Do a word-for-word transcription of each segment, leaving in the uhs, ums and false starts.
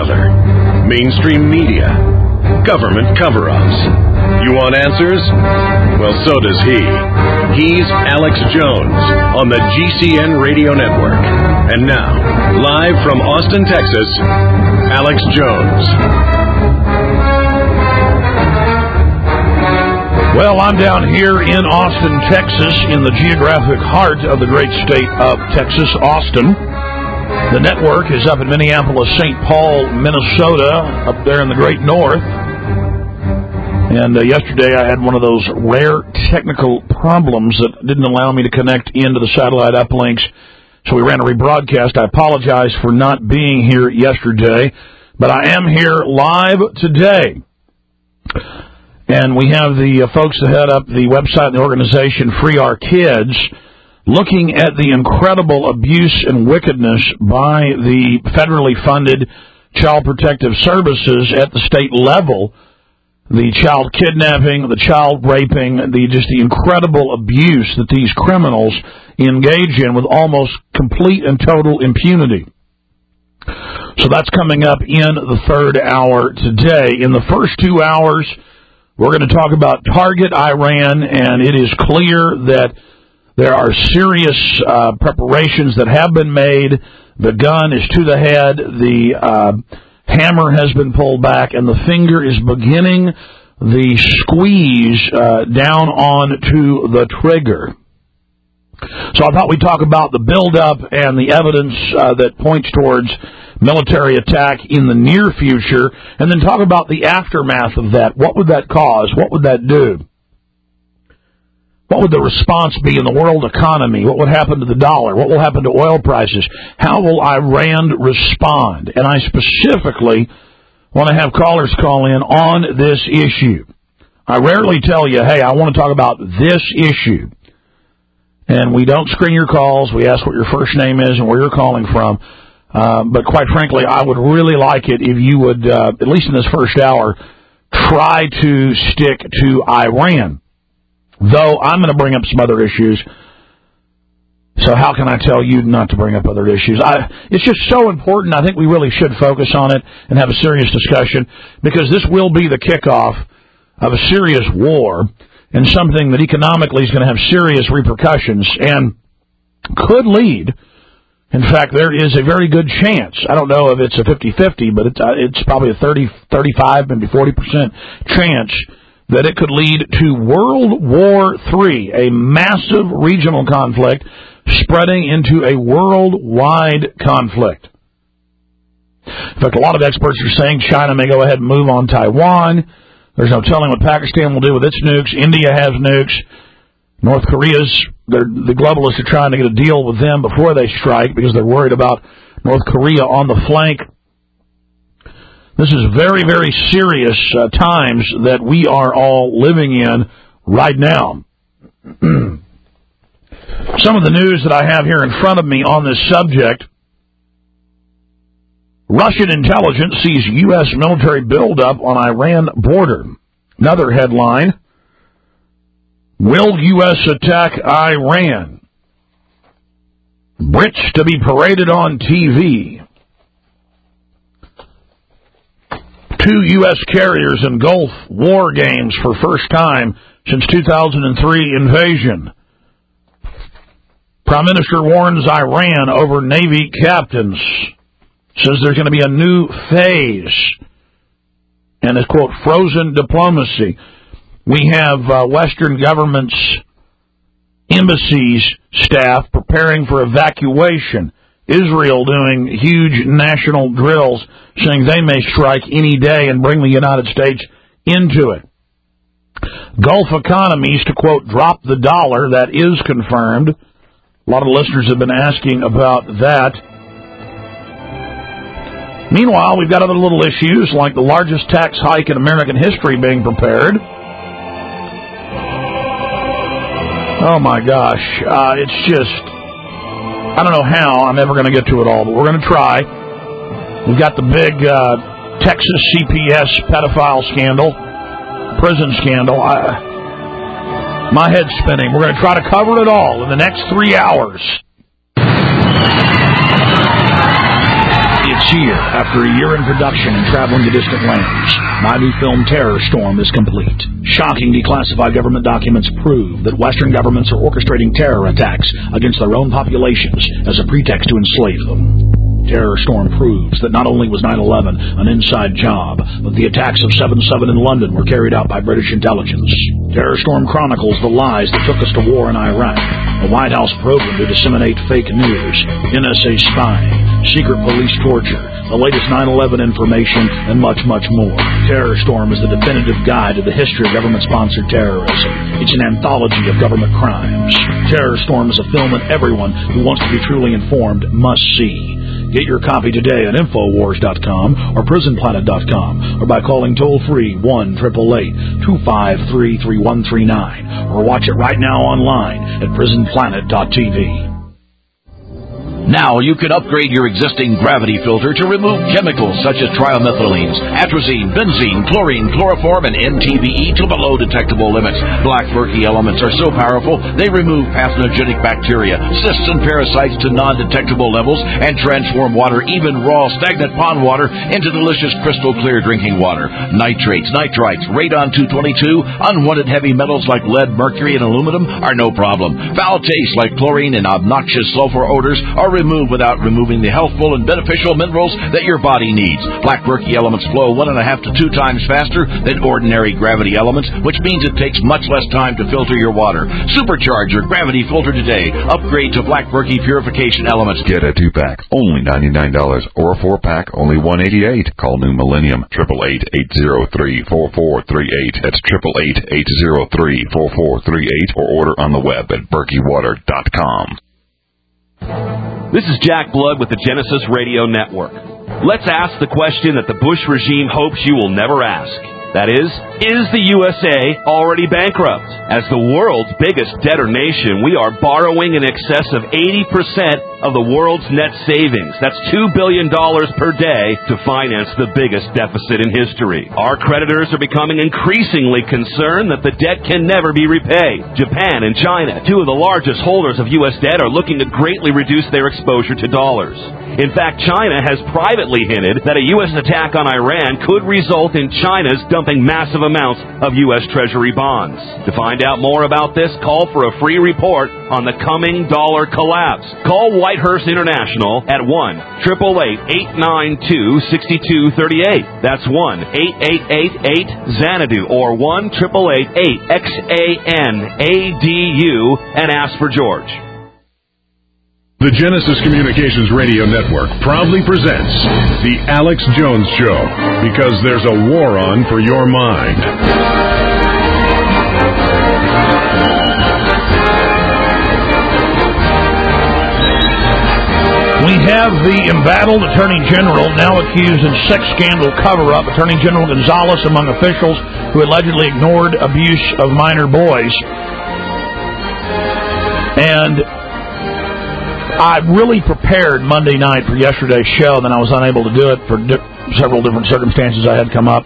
another. Mainstream media. Government cover-ups. You want answers? Well, so does he. He's Alex Jones on the G C N Radio Network. And now, live from Austin, Texas, Alex Jones. Well, I'm down here in Austin, Texas, in the geographic heart of the great state of Texas, Austin. The network is up in Minneapolis, Saint Paul, Minnesota, up there in the great north. And uh, yesterday I had one of those rare technical problems that didn't allow me to connect into the satellite uplinks, so we ran a rebroadcast. I apologize for not being here yesterday, but I am here live today. And we have the uh, folks that head up the website and the organization Free Our Kids, looking at the incredible abuse and wickedness by the federally funded Child Protective Services at the state level, the child kidnapping, the child raping, the just the incredible abuse that these criminals engage in with almost complete and total impunity. So that's coming up in the third hour today. In the first two hours, we're going to talk about Target Iran, and it is clear that there are serious uh, preparations that have been made. The gun is to the head. The uh, hammer has been pulled back, and the finger is beginning the squeeze uh, down onto the trigger. So I thought we'd talk about the buildup and the evidence uh, that points towards military attack in the near future, and then talk about the aftermath of that. What would that cause? What would that do? What would the response be in the world economy? What would happen to the dollar? What will happen to oil prices? How will Iran respond? And I specifically want to have callers call in on this issue. I rarely tell you, hey, I want to talk about this issue. And we don't screen your calls. We ask what your first name is and where you're calling from. Uh, but quite frankly, I would really like it if you would, uh, at least in this first hour, try to stick to Iran. Though I'm going to bring up some other issues, so how can I tell you not to bring up other issues? I, it's just so important. I think we really should focus on it and have a serious discussion, because this will be the kickoff of a serious war and something that economically is going to have serious repercussions and could lead. In fact, there is a very good chance. I don't know if it's a fifty-fifty, but it's, uh, it's probably a thirty, thirty-five, maybe forty percent chance that it could lead to World War Three, a massive regional conflict spreading into a worldwide conflict. In fact, a lot of experts are saying China may go ahead and move on Taiwan. There's no telling what Pakistan will do with its nukes. India has nukes. North Korea's, the globalists are trying to get a deal with them before they strike because they're worried about North Korea on the flank. This is very, very serious uh, times that we are all living in right now. Some of the news that I have here in front of me on this subject: Russian intelligence sees U S military buildup on Iran border. Another headline: Will U S attack Iran? Brits to be paraded on T V. Two U S carriers in Gulf war games for first time since two thousand three invasion. Prime Minister warns Iran over Navy captains. Says there's going to be a new phase. And it's, quote, frozen diplomacy. We have uh, Western governments, embassies, staff preparing for evacuation. Israel doing huge national drills, saying they may strike any day and bring the United States into it. Gulf economies to, quote, drop the dollar. That is confirmed. A lot of listeners have been asking about that. Meanwhile, we've got other little issues like the largest tax hike in American history being prepared. Oh, my gosh. Uh, it's just, I don't know how I'm ever going to get to it all, but we're going to try. We've got the big uh, Texas C P S pedophile scandal, prison scandal. I, my head's spinning. We're going to try to cover it all in the next three hours. It's This year, after a year in production and traveling to distant lands, my new film Terror Storm is complete. Shocking declassified government documents prove that Western governments are orchestrating terror attacks against their own populations as a pretext to enslave them. Terror Storm proves that not only was nine eleven an inside job, but the attacks of seven seven in London were carried out by British intelligence. Terror Storm chronicles the lies that took us to war in Iraq, a White House program to disseminate fake news, N S A spying, secret police torture, the latest nine eleven information, and much, much more. Terror Storm is the definitive guide to the history of government-sponsored terrorism. It's an anthology of government crimes. Terror Storm is a film that everyone who wants to be truly informed must see. Get your copy today at Infowars dot com or Prison Planet dot com or by calling toll-free one eight eight eight, two five three, three one three nine or watch it right now online at Prison Planet dot T V. Now you can upgrade your existing gravity filter to remove chemicals such as trimethylenes, atrazine, benzene, chlorine, chloroform, and N T B E to below detectable limits. Black murky elements are so powerful they remove pathogenic bacteria, cysts, and parasites to non-detectable levels and transform water, even raw, stagnant pond water, into delicious crystal clear drinking water. Nitrates, nitrites, radon two twenty-two, unwanted heavy metals like lead, mercury, and aluminum are no problem. Foul tastes like chlorine and obnoxious sulfur odors are removed without removing the healthful and beneficial minerals that your body needs. Black murky elements flow one and a half to two times faster than ordinary gravity elements, which means it takes much less time to filter your water. Supercharge your gravity filter today. Upgrade to black murky purification elements. Get a two-pack, only ninety-nine dollars, or a four-pack, only one hundred eighty-eight dollars. Call New Millennium, eight eight eight, eight zero three, four four three eight. That's eight eight eight, eight zero three, four four three eight, or order on the web at berkey water dot com. This is Jack Blood with the Genesis Radio Network. Let's ask the question that the Bush regime hopes you will never ask. That is, is the U S A already bankrupt? As the world's biggest debtor nation, we are borrowing in excess of eighty percent of the world's net savings. That's two billion dollars per day to finance the biggest deficit in history. Our creditors are becoming increasingly concerned that the debt can never be repaid. Japan and China, two of the largest holders of U S debt, are looking to greatly reduce their exposure to dollars. In fact, China has privately hinted that a U S attack on Iran could result in China's dumping massive amounts of U S Treasury bonds. To find out more about this, call for a free report on the coming dollar collapse. Call Whitehurst International at one, eight eight eight, eight nine two, six two three eight. That's one, eight eight eight, eight, Xanadu or one, eight eight eight, eight, X A N A D U and ask for George. The Genesis Communications Radio Network proudly presents The Alex Jones Show, because there's a war on for your mind. We have the embattled Attorney General now accused in sex scandal cover-up. Attorney General Gonzalez among officials who allegedly ignored abuse of minor boys. And I really prepared Monday night for yesterday's show, then I was unable to do it for di- several different circumstances I had come up.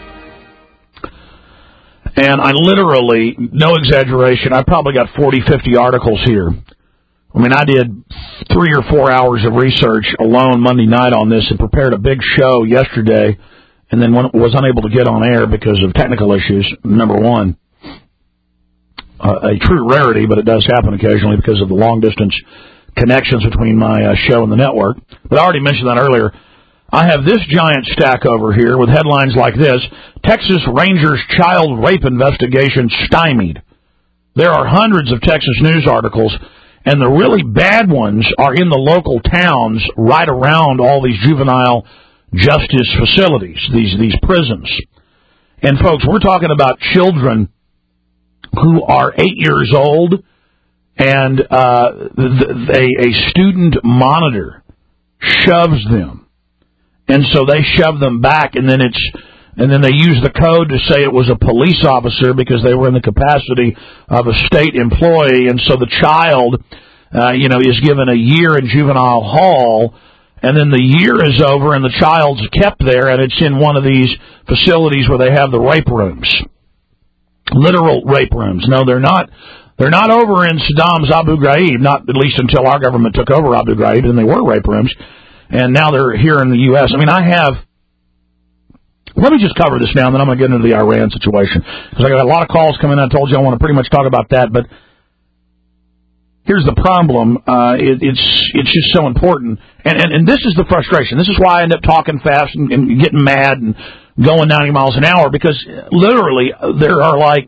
And I literally, no exaggeration, I probably got forty, fifty articles here. I mean, I did three or four hours of research alone Monday night on this and prepared a big show yesterday, and then was unable to get on air because of technical issues, number one. Uh, a true rarity, but it does happen occasionally because of the long-distance connections between my uh, show and the network. But I already mentioned that earlier. I have this giant stack over here with headlines like this: Texas Rangers child rape investigation stymied. There are hundreds of Texas news articles, and the really bad ones are in the local towns right around all these juvenile justice facilities, these these prisons. And folks, we're talking about children who are eight years old, and uh, the, a, a student monitor shoves them, and so they shove them back, and then it's and then they use the code to say it was a police officer because they were in the capacity of a state employee, and so the child, uh, you know, is given a year in juvenile hall, and then the year is over, and the child's kept there, and it's in one of these facilities where they have the rape rooms, literal rape rooms. No, they're not. They're not over in Saddam's Abu Ghraib, not at least until our government took over Abu Ghraib, and they were rape rooms. and now they're here in the U S. I mean, I have... Let me just cover this now, and then I'm going to get into the Iran situation, because I got a lot of calls coming in. I told you I want to pretty much talk about that, but here's the problem. Uh, it, it's it's just so important, and, and and this is the frustration. This is why I end up talking fast and, and getting mad and going ninety miles an hour, because literally there are like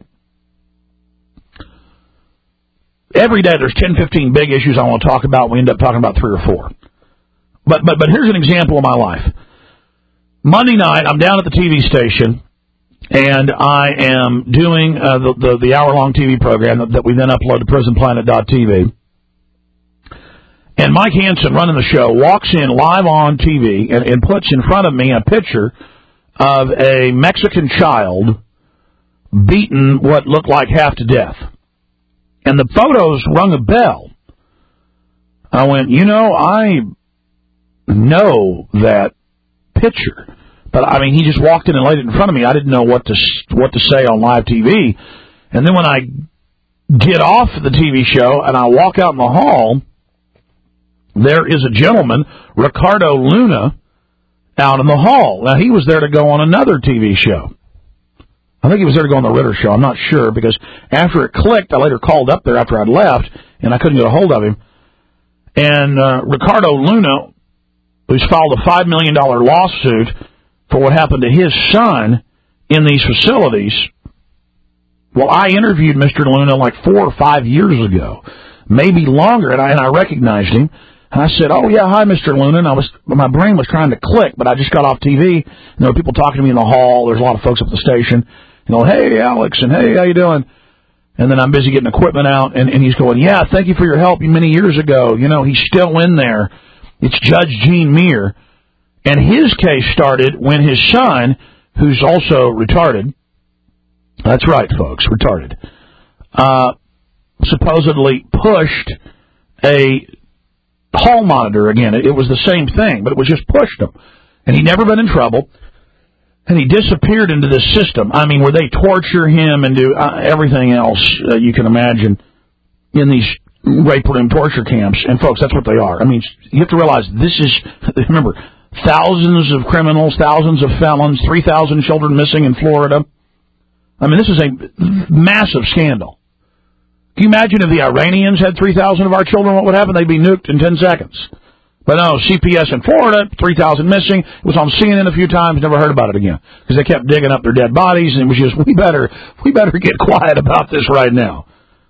every day there's ten, fifteen big issues I want to talk about. We end up talking about three or four. But but but here's an example of my life. Monday night, I'm down at the T V station, and I am doing uh, the, the the hour-long T V program that, that we then upload to prison planet dot t v. And Mike Hansen, running the show, walks in live on T V and, and puts in front of me a picture of a Mexican child beaten what looked like half to death. And the photos rung a bell. I went, you know, I know that picture. But, I mean, he just walked in and laid it in front of me. I didn't know what to what to say on live T V. And then when I get off the T V show and I walk out in the hall, there is a gentleman, Ricardo Luna, out in the hall. Now, he was there to go on another T V show. I think he was there to go on the Ritter show. I'm not sure, because after it clicked, I later called up there after I'd left, and I couldn't get a hold of him. And uh, Ricardo Luna, who's filed a five million dollars lawsuit for what happened to his son in these facilities. Well, I interviewed Mister Luna like four or five years ago, maybe longer, and I, and I recognized him. And I said, oh, yeah, hi, Mister Luna. And I was, my brain was trying to click, but I just got off T V. And there were people talking to me in the hall. There's a lot of folks up at the station. You know, hey, Alex, and hey, how you doing? And then I'm busy getting equipment out, and, and he's going, yeah, thank you for your help many years ago. You know, he's still in there. It's Judge Gene Muir. And his case started when his son, who's also retarded, that's right, folks, retarded, uh, supposedly pushed a hall monitor again. It, it was the same thing, but it was just pushed him. And he'd never been in trouble. And he disappeared into this system. I mean, where they torture him and do uh, everything else uh, you can imagine in these rape room torture camps. And, folks, that's what they are. I mean, you have to realize this is, remember, thousands of criminals, thousands of felons, three thousand children missing in Florida. I mean, this is a massive scandal. Can you imagine if the Iranians had three thousand of our children, what would happen? They'd be nuked in ten seconds. But no, C P S in Florida, three thousand missing. It was on C N N a few times, never heard about it again. Because they kept digging up their dead bodies, and it was just, we better, we better get quiet about this right now.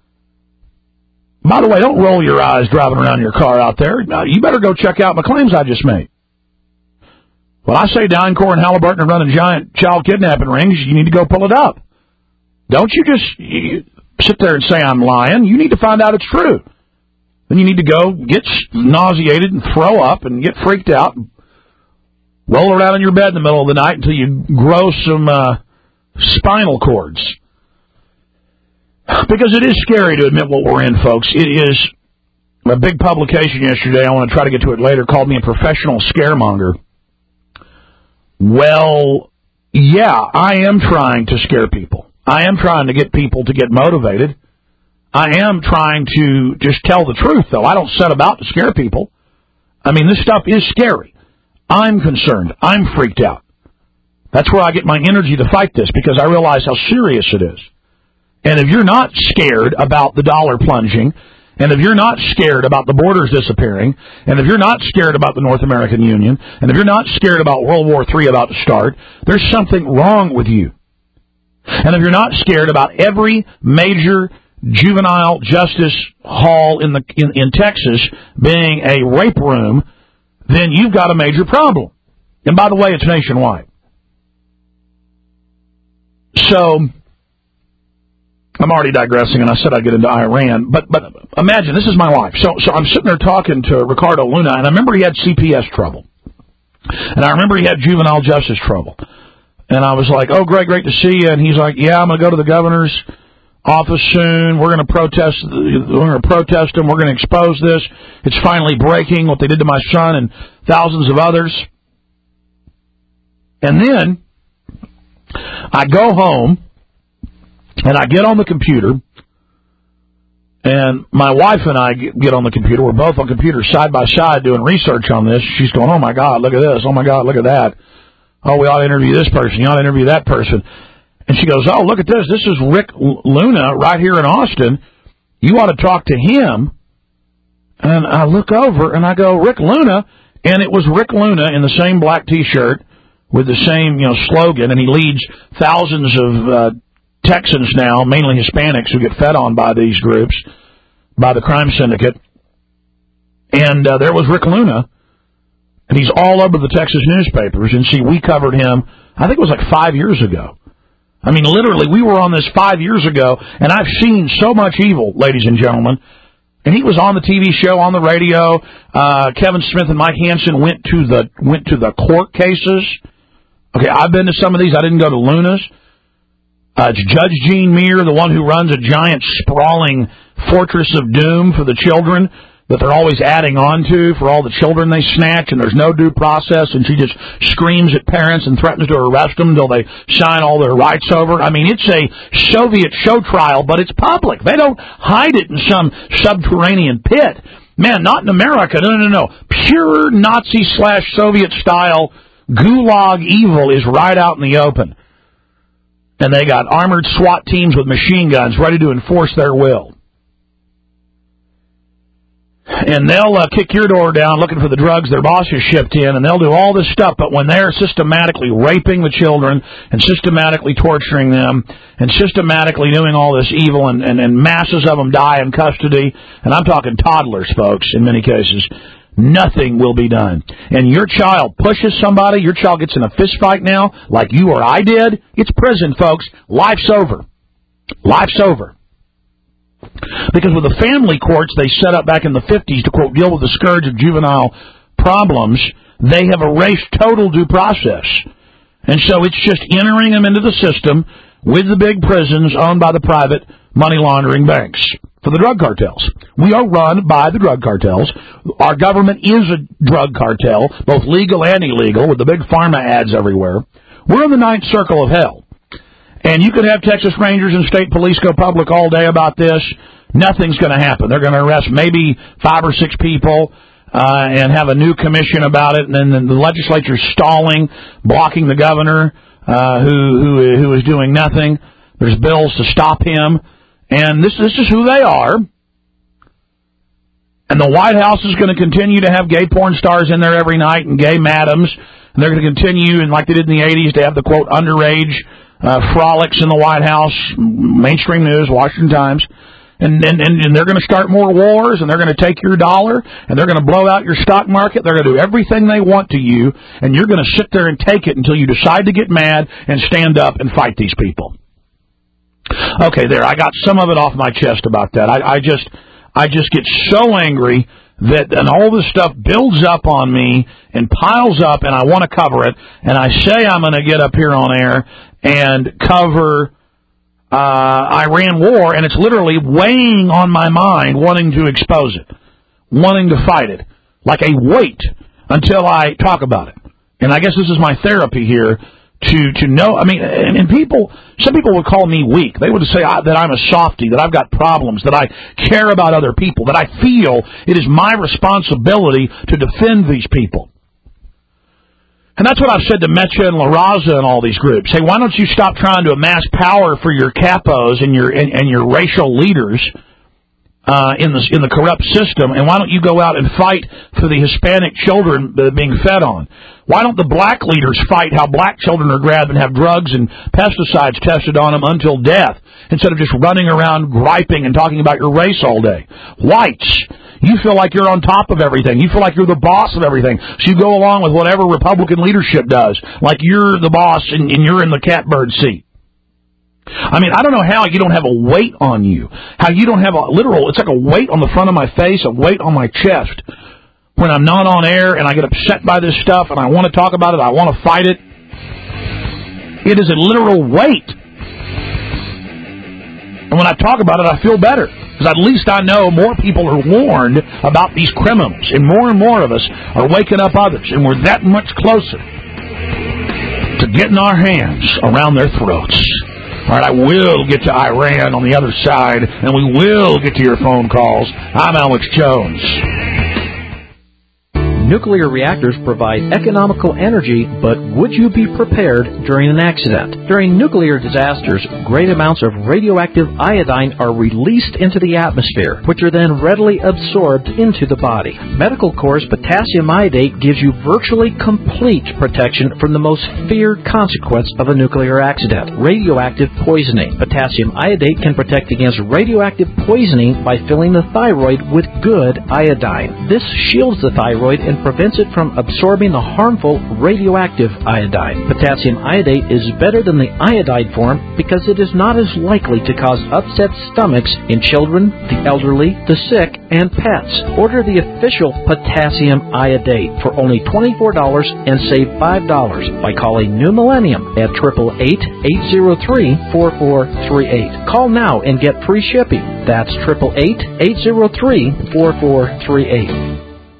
By the way, don't roll your eyes driving around your car out there. You better go check out my claims I just made. When I say DynCorp and Halliburton are running giant child kidnapping rings, you need to go pull it up. Don't you just you sit there and say I'm lying. You need to find out it's true. Then you need to go get nauseated and throw up and get freaked out and roll around in your bed in the middle of the night until you grow some uh, spinal cords. Because it is scary to admit what we're in, folks. It is a big publication yesterday. I want to try to get to it later. Called me a professional scaremonger. Well, yeah, I am trying to scare people. I am trying to get people to get motivated. I am trying to just tell the truth, though. I don't set about to scare people. I mean, this stuff is scary. I'm concerned. I'm freaked out. That's where I get my energy to fight this, because I realize how serious it is. And if you're not scared about the dollar plunging, and if you're not scared about the borders disappearing, and if you're not scared about the North American Union, and if you're not scared about World War Three about to start, there's something wrong with you. And if you're not scared about every major juvenile justice hall in the in, in Texas being a rape room, then you've got a major problem. And by the way, it's nationwide. So I'm already digressing, and I said I'd get into Iran. But but imagine, this is my life. So so I'm sitting there talking to Ricardo Luna, and I remember he had C P S trouble. And I remember he had juvenile justice trouble. And I was like, oh, great, great to see you. And he's like, yeah, I'm going to go to the governor's office soon. We're going to protest. We're going to protest him. We're going to expose this. It's finally breaking, what they did to my son and thousands of others. And then I go home, and I get on the computer, And my wife and I get on the computer. We're both on computers side by side doing research on this. She's going, oh, my God, look at this. Oh, my God, look at that. Oh, we ought to interview this person. You ought to interview that person. And she goes, oh, look at this. This is Rick Luna right here in Austin. You ought to talk to him. And I look over and I go, Rick Luna? And it was Rick Luna in the same black T-shirt with the same, you know, slogan. And he leads thousands of uh Texans now, mainly Hispanics, who get fed on by these groups, by the crime syndicate. And uh, there was Rick Luna, and he's all over the Texas newspapers. And see, we covered him, I think it was like five years ago. I mean, literally, we were on this five years ago, and I've seen so much evil, ladies and gentlemen. And he was on the T V show, on the radio. Uh, Kevin Smith and Mike Hansen went to the went to the court cases. Okay, I've been to some of these. I didn't go to Luna's. Uh, it's Judge Gene Muir, the one who runs a giant sprawling fortress of doom for the children that they're always adding on to for all the children they snatch, and there's no due process, and she just screams at parents and threatens to arrest them until they sign all their rights over. I mean, it's a Soviet show trial, but it's public. They don't hide it in some subterranean pit. Man, not in America. No, no, no. Pure Nazi slash Soviet style gulag evil is right out in the open. And they got armored SWAT teams with machine guns ready to enforce their will. And they'll uh, kick your door down looking for the drugs their boss has shipped in, and they'll do all this stuff, but when they're systematically raping the children and systematically torturing them and systematically doing all this evil, and, and, and masses of them die in custody, and I'm talking toddlers, folks, in many cases, nothing will be done. And your child pushes somebody, your child gets in a fist fight now, like you or I did, it's prison, folks. Life's over. Life's over. Because with the family courts they set up back in the fifties to, quote, deal with the scourge of juvenile problems, they have erased total due process. And so it's just entering them into the system with the big prisons owned by the private money laundering banks for the drug cartels. We are run by the drug cartels. Our government is a drug cartel, both legal and illegal, with the big pharma ads everywhere. We're in the ninth circle of hell. And you could have Texas Rangers and state police go public all day about this. Nothing's going to happen. They're going to arrest maybe five or six people uh, and have a new commission about it. And then the legislature's stalling, blocking the governor uh, who, who who is doing nothing. There's bills to stop him. And this, this is who they are. And the White House is going to continue to have gay porn stars in there every night and gay madams. And they're going to continue, and like they did in the eighties, to have the, quote, underage uh, frolics in the White House, mainstream news, Washington Times. And, and, and they're going to start more wars, and they're going to take your dollar, and they're going to blow out your stock market. They're going to do everything they want to you, and you're going to sit there and take it until you decide to get mad and stand up and fight these people. Okay, there. I got some of it off my chest about that. I, I just, I just get so angry that, and all this stuff builds up on me and piles up, and I want to cover it. And I say I'm going to get up here on air and cover uh, Iran war, and it's literally weighing on my mind, wanting to expose it, wanting to fight it, like a weight until I talk about it. And I guess this is my therapy here. To to know, I mean, and, and people, some people would call me weak. They would say I, that I'm a softy, that I've got problems, that I care about other people, that I feel it is my responsibility to defend these people. And that's what I've said to Mecha and La Raza and all these groups. Hey, why don't you stop trying to amass power for your capos and your and, and your racial leaders uh, in the in the corrupt system, and why don't you go out and fight for the Hispanic children that are being fed on? Why don't the black leaders fight how black children are grabbed and have drugs and pesticides tested on them until death, instead of just running around griping and talking about your race all day? Whites, you feel like you're on top of everything. You feel like you're the boss of everything. So you go along with whatever Republican leadership does, like you're the boss and, and you're in the catbird seat. I mean, I don't know how you don't have a weight on you, how you don't have a literal, it's like a weight on the front of my face, a weight on my chest. When I'm not on air and I get upset by this stuff and I want to talk about it, I want to fight it, it is a literal weight. And when I talk about it, I feel better. Because at least I know more people are warned about these criminals. And more and more of us are waking up others. And we're that much closer to getting our hands around their throats. All right, I will get to Iran on the other side, and we will get to your phone calls. I'm Alex Jones. Nuclear reactors provide economical energy, but would you be prepared during an accident? During nuclear disasters, great amounts of radioactive iodine are released into the atmosphere, which are then readily absorbed into the body. Medical Corps potassium iodate gives you virtually complete protection from the most feared consequence of a nuclear accident, radioactive poisoning. Potassium iodate can protect against radioactive poisoning by filling the thyroid with good iodine. This shields the thyroid and prevents it from absorbing the harmful radioactive iodine. Potassium iodate is better than the iodide form because it is not as likely to cause upset stomachs in children, the elderly, the sick, and pets. Order the official potassium iodate for only twenty-four dollars and save five dollars by calling New Millennium at eight eight eight, eight zero three, four four three eight. Call now and get free shipping. That's eight eight eight, eight zero three, four four three eight.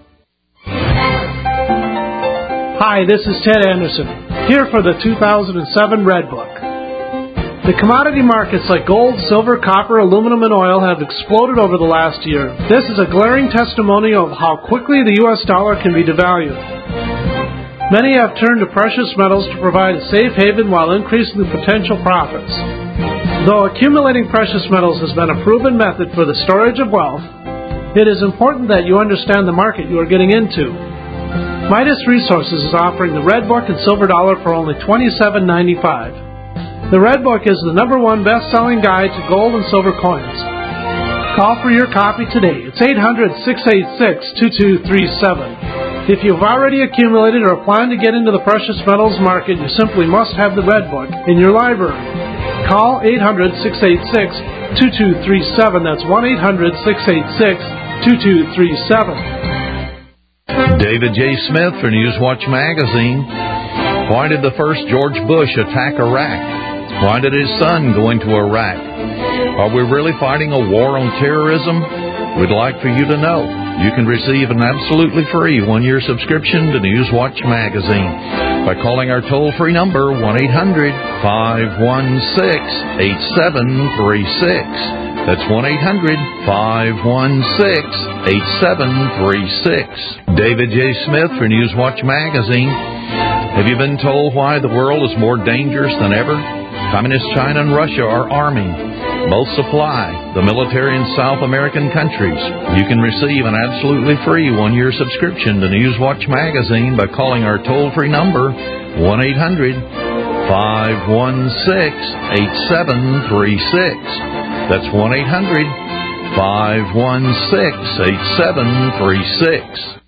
Hi, this is Ted Anderson, here for the two thousand seven Red Book. The commodity markets like gold, silver, copper, aluminum, and oil have exploded over the last year. This is a glaring testimonial of how quickly the U S dollar can be devalued. Many have turned to precious metals to provide a safe haven while increasing the potential profits. Though accumulating precious metals has been a proven method for the storage of wealth, it is important that you understand the market you are getting into. Midas Resources is offering the Red Book and Silver Dollar for only twenty-seven ninety-five. The Red Book is the number one best-selling guide to gold and silver coins. Call for your copy today. It's eight hundred, six eight six, two two three seven. If you've already accumulated or plan to get into the precious metals market, you simply must have the Red Book in your library. Call eight hundred, six eight six, two two three seven. That's one eight hundred, six eight six, two two three seven. David J. Smith for Newswatch Magazine. Why did the first George Bush attack Iraq? Why did his son go into Iraq? Are we really fighting a war on terrorism? We'd like for you to know. You can receive an absolutely free one-year subscription to Newswatch Magazine by calling our toll-free number one eight hundred, five one six, eight seven three six. That's one eight hundred, five one six, eight seven three six. David J. Smith for Newswatch Magazine. Have you been told why the world is more dangerous than ever? Communist China and Russia are arming. Both supply the military in South American countries. You can receive an absolutely free one-year subscription to Newswatch Magazine by calling our toll-free number one eight hundred, five one six, eight seven three six. That's one eight hundred, five one six, eight seven three six.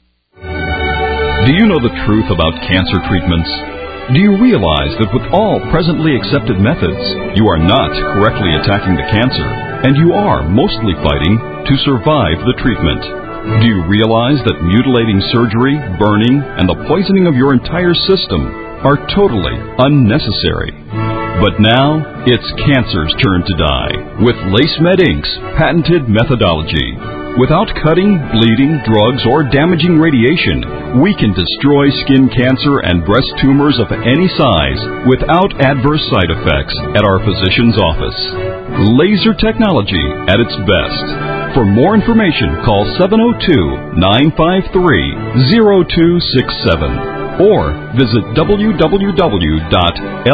Do you know the truth about cancer treatments? Do you realize that with all presently accepted methods, you are not correctly attacking the cancer, and you are mostly fighting to survive the treatment? Do you realize that mutilating surgery, burning, and the poisoning of your entire system are totally unnecessary? But now, it's cancer's turn to die with LaceMed Incorporated's patented methodology. Without cutting, bleeding, drugs, or damaging radiation, we can destroy skin cancer and breast tumors of any size without adverse side effects at our physician's office. Laser technology at its best. For more information, call seven oh two, nine five three, oh two six seven or visit w w w dot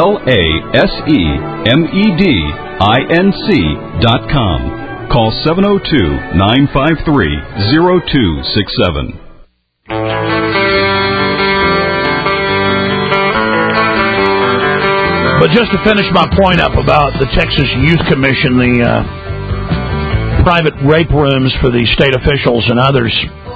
lasemedinc dot com. Call seven oh two, nine five three, oh two six seven. But just to finish my point up about the Texas Youth Commission, the uh, private rape rooms for the state officials and others.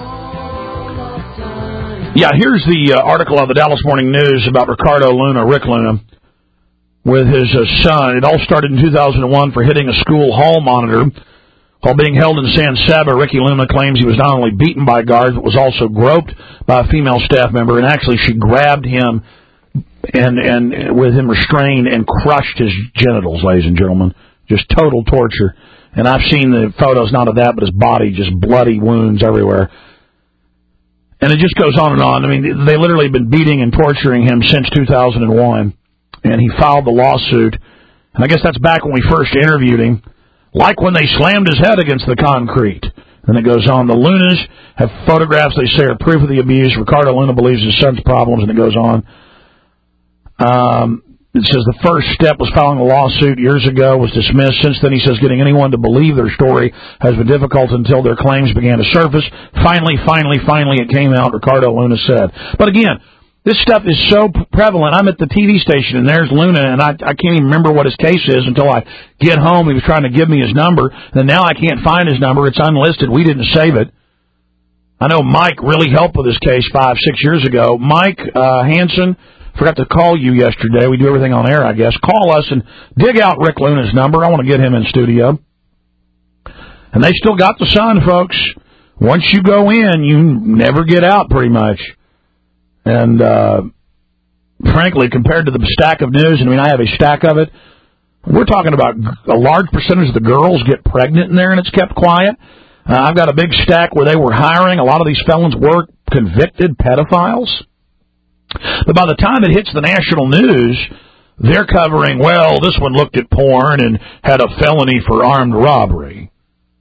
Yeah, here's the uh, article of the Dallas Morning News about Ricardo Luna, Rick Luna, with his uh, son. It all started in two thousand one for hitting a school hall monitor. While being held in San Saba, Ricky Luna claims he was not only beaten by guards, but was also groped by a female staff member, and actually she grabbed him and and with him restrained and crushed his genitals, ladies and gentlemen. Just total torture. And I've seen the photos, not of that, but his body, just bloody wounds everywhere. And it just goes on and on. I mean, they literally have been beating and torturing him since two thousand one, and he filed the lawsuit. And I guess that's back when we first interviewed him, like when they slammed his head against the concrete. And it goes on. The Lunas have photographs they say are proof of the abuse. Ricardo Luna believes his son's problems, and it goes on. Um, it says the first step was filing a lawsuit years ago, was dismissed. Since then, he says, getting anyone to believe their story has been difficult until their claims began to surface. Finally, finally, finally, it came out, Ricardo Luna said. But again, this stuff is so prevalent. I'm at the T V station, and there's Luna, and I, I can't even remember what his case is until I get home. He was trying to give me his number, and now I can't find his number. It's unlisted. We didn't save it. I know Mike really helped with this case five, six years ago. Mike uh, Hansen, forgot to call you yesterday. We do everything on air, I guess. Call us and dig out Rick Luna's number. I want to get him in studio. And they still got the Sun, folks. Once you go in, you never get out pretty much. And, uh, frankly, compared to the stack of news, and I mean, I have a stack of it, we're talking about a large percentage of the girls get pregnant in there and it's kept quiet. Uh, I've got a big stack where they were hiring. A lot of these felons were convicted pedophiles. But by the time it hits the national news, they're covering, well, this one looked at porn and had a felony for armed robbery.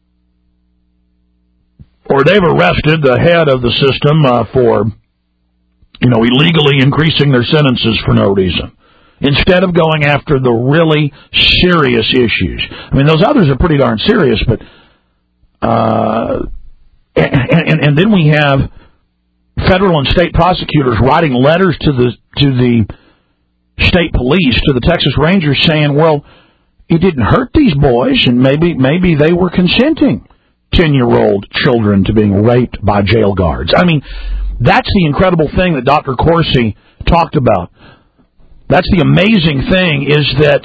Or they've arrested the head of the system uh, for... you know, illegally increasing their sentences for no reason, instead of going after the really serious issues. I mean, those others are pretty darn serious, but, uh, and, and, and then we have federal and state prosecutors writing letters to the, to the state police, to the Texas Rangers, saying, well, it didn't hurt these boys, and maybe, maybe they were consenting ten-year-old children to being raped by jail guards. I mean, that's the incredible thing that Doctor Corsi talked about. That's the amazing thing is that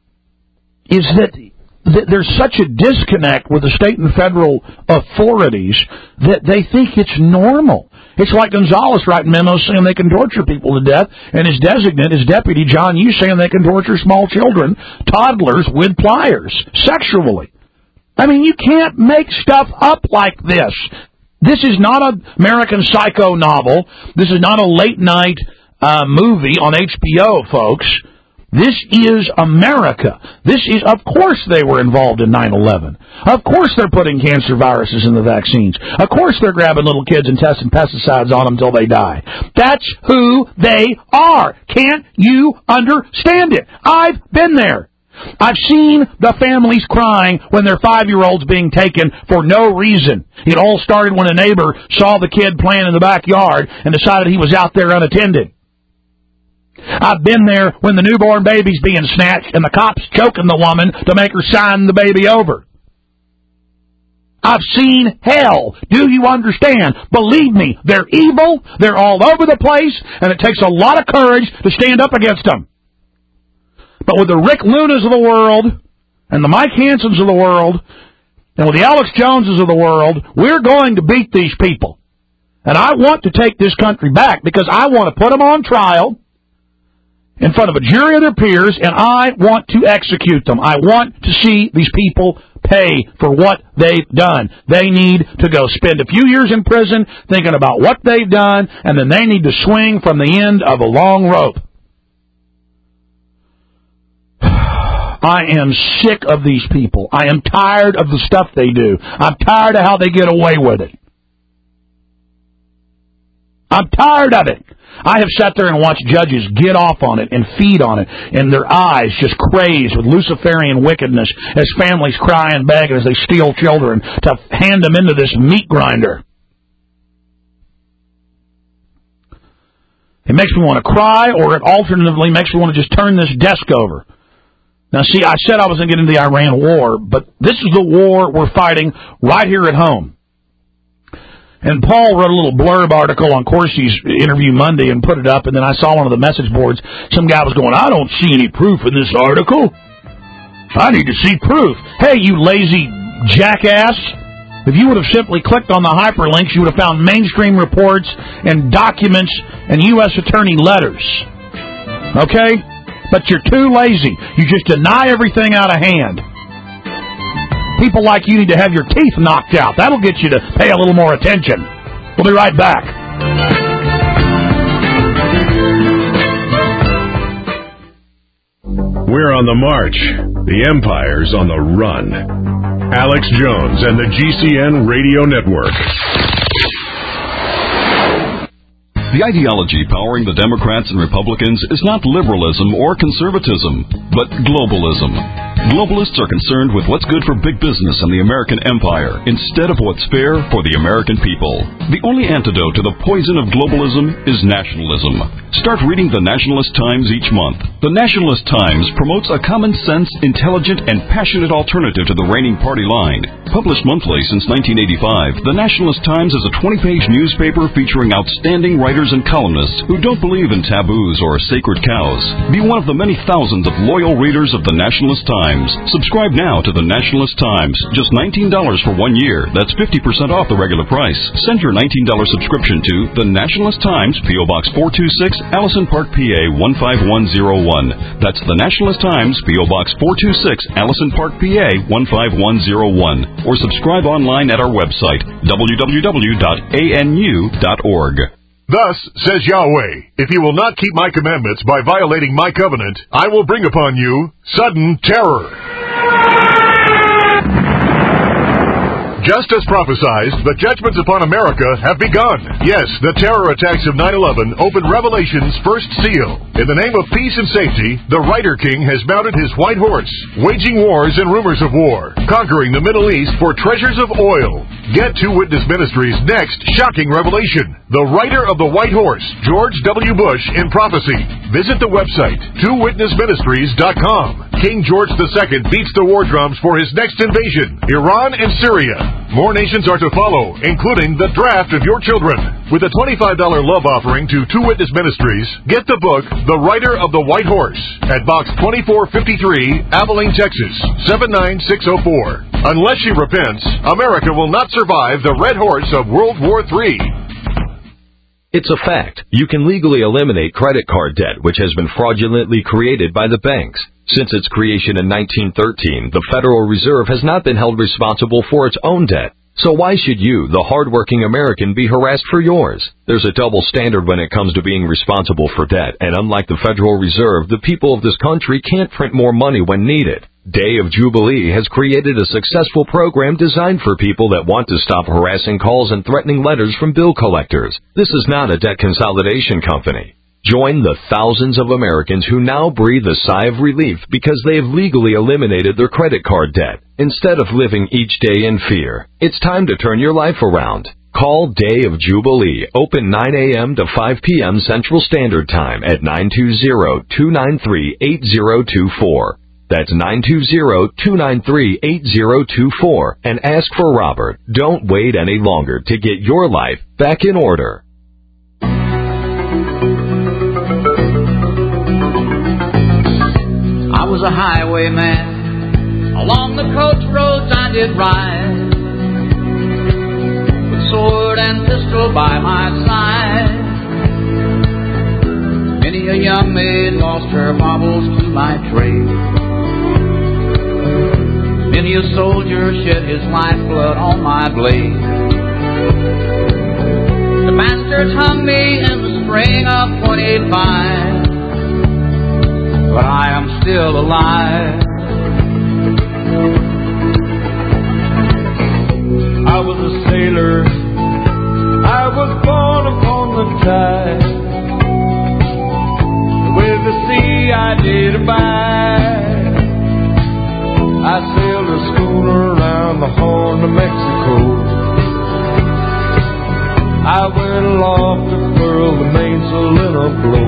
is that, that there's such a disconnect with the state and federal authorities that they think it's normal. It's like Gonzalez writing memos saying they can torture people to death, and his designate, his deputy, John Yoo, saying they can torture small children, toddlers, with pliers, sexually. I mean, you can't make stuff up like this. This is not an American Psycho novel. This is not a late-night uh, movie on H B O, folks. This is America. This is, of course, they were involved in nine eleven. Of course they're putting cancer viruses in the vaccines. Of course they're grabbing little kids and testing pesticides on them until they die. That's who they are. Can't you understand it? I've been there. I've seen the families crying when their five-year-old's being taken for no reason. It all started when a neighbor saw the kid playing in the backyard and decided he was out there unattended. I've been there when the newborn baby's being snatched and the cops choking the woman to make her sign the baby over. I've seen hell. Do you understand? Believe me, they're evil, they're all over the place, and it takes a lot of courage to stand up against them. But with the Rick Lunas of the world, and the Mike Hansons of the world, and with the Alex Joneses of the world, we're going to beat these people. And I want to take this country back because I want to put them on trial in front of a jury of their peers, and I want to execute them. I want to see these people pay for what they've done. They need to go spend a few years in prison thinking about what they've done, and then they need to swing from the end of a long rope. I am sick of these people. I am tired of the stuff they do. I'm tired of how they get away with it. I'm tired of it. I have sat there and watched judges get off on it and feed on it, and their eyes just crazed with Luciferian wickedness as families cry and beg as they steal children to hand them into this meat grinder. It makes me want to cry, or it alternatively makes me want to just turn this desk over. Now, see, I said I was going to get into the Iran war, but this is the war we're fighting right here at home. And Paul wrote a little blurb article on Corsi's interview Monday and put it up, and then I saw one of the message boards. Some guy was going, I don't see any proof in this article. I need to see proof. Hey, you lazy jackass. If you would have simply clicked on the hyperlinks, you would have found mainstream reports and documents and U S attorney letters. Okay? But you're too lazy. You just deny everything out of hand. People like you need to have your teeth knocked out. That'll get you to pay a little more attention. We'll be right back. We're on the march. The empire's on the run. Alex Jones and the G C N Radio Network. The ideology powering the Democrats and Republicans is not liberalism or conservatism, but globalism. Globalists are concerned with what's good for big business and the American empire instead of what's fair for the American people. The only antidote to the poison of globalism is nationalism. Start reading the Nationalist Times each month. The Nationalist Times promotes a common-sense, intelligent, and passionate alternative to the reigning party line. Published monthly since nineteen eighty-five, the Nationalist Times is a twenty-page newspaper featuring outstanding writers and columnists who don't believe in taboos or sacred cows. Be one of the many thousands of loyal readers of the Nationalist Times. Subscribe now to the Nationalist Times. Just nineteen dollars for one year. That's fifty percent off the regular price. Send your nineteen dollars subscription to the Nationalist Times, P O. Box four two six, Allison Park, P A one five one zero one. That's the Nationalist Times, P O. Box four two six, Allison Park, P A one five one zero one. Or subscribe online at our website, w w w dot a n u dot org. Thus says Yahweh, if you will not keep my commandments by violating my covenant, I will bring upon you sudden terror. Just as prophesied, the judgments upon America have begun. Yes, the terror attacks of nine eleven opened Revelation's first seal. In the name of peace and safety, the Writer King has mounted his white horse, waging wars and rumors of war, conquering the Middle East for treasures of oil. Get Two Witness Ministries' next shocking revelation. The Rider of the White Horse, George W. Bush in Prophecy. Visit the website, two witness ministries dot com. King George the Second beats the war drums for his next invasion, Iran and Syria. More nations are to follow, including the draft of your children. With a twenty-five dollars love offering to Two Witness Ministries, get the book, The Rider of the White Horse, at Box twenty-four fifty-three, Abilene, Texas, seven nine six oh four. Unless she repents, America will not survive the Red Horse of World War Three. It's a fact. You can legally eliminate credit card debt, which has been fraudulently created by the banks. Since its creation in nineteen thirteen, the Federal Reserve has not been held responsible for its own debt. So why should you, the hardworking American, be harassed for yours? There's a double standard when it comes to being responsible for debt, and unlike the Federal Reserve, the people of this country can't print more money when needed. Day of Jubilee has created a successful program designed for people that want to stop harassing calls and threatening letters from bill collectors. This is not a debt consolidation company. Join the thousands of Americans who now breathe a sigh of relief because they have legally eliminated their credit card debt, instead of living each day in fear. It's time to turn your life around. Call Day of Jubilee, open nine a.m. to five p.m. Central Standard Time at nine two zero, two nine three, eight zero two four. That's nine two zero, two nine three, eight zero two four, and ask for Robert. Don't wait any longer to get your life back in order. I was a highwayman. Along the coach roads I did ride, with sword and pistol by my side. Many a young maid lost her baubles to my trade. Many a soldier shed his lifeblood on my blade. The bastards hung me in the spring of twenty-five, but I am still alive. I was a sailor, I was born upon the tide. With the sea I did abide. I sailed a schooner around the Horn of Mexico. I went aloft to furl the mainsail in a blow.